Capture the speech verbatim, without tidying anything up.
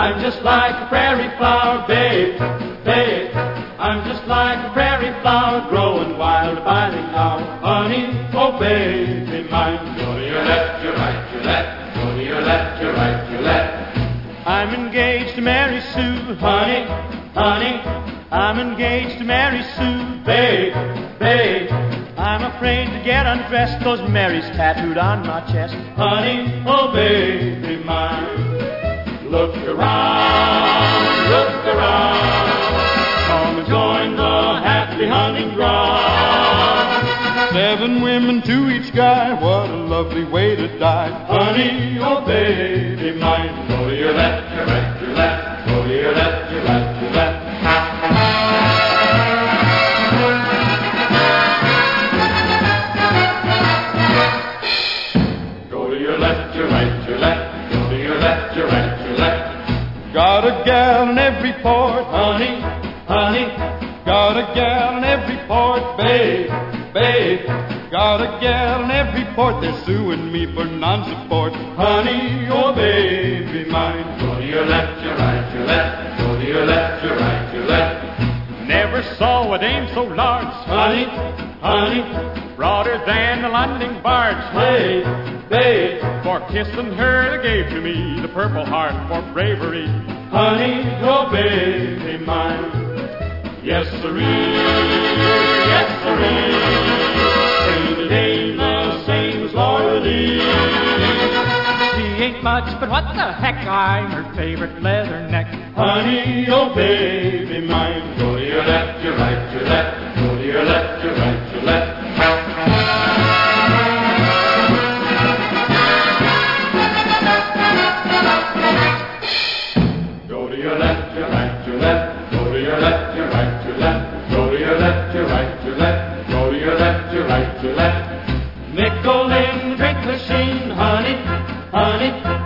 I'm just like a prairie flower, babe, babe. I'm just like a prairie flower growing wild by the hour. Honey, oh baby mine. Go to your left, your right, your left. Go to your left, your right, your left. I'm engaged to Mary Sue, honey, honey. I'm engaged to Mary Sue, babe, babe. I'm afraid to get undressed, 'cause Mary's tattooed on my chest. Honey, oh baby mine. Look around, look around. Come and join the happy hunting ground. Seven women to each guy, what a lovely way to die. Honey, oh baby mine. Go to your left, your right, your left. Go to your left, your right, your left. Go to your left, your right, your left. Go to your left, your right, your left. Got a gal in every port, honey, honey. Got a gal in every port, babe, babe. Got a gal in every port, they're suing me for non-support. Honey, oh baby mine. Go to your left, your right, your left. Go to your left, your right, your left. Never saw a dame so large, honey, honey. Broader than the London barge, hey, babe. For kissing her they gave to me the Purple Heart for bravery. Honey, oh baby mine. Yes sirree, yes sirree. Ain't a dame the same as Laura Lee. She ain't much, but what the heck, I'm her favorite leather neck. Honey, oh baby mine. Go to your left, your right, your left. Go to your left, your right, your left. Go to your left, your right, your left. Go to your left, your right, your left. Go to your left, your right, your left. Go to your left, your right, your left. Nickel in the drink machine, honey, honey.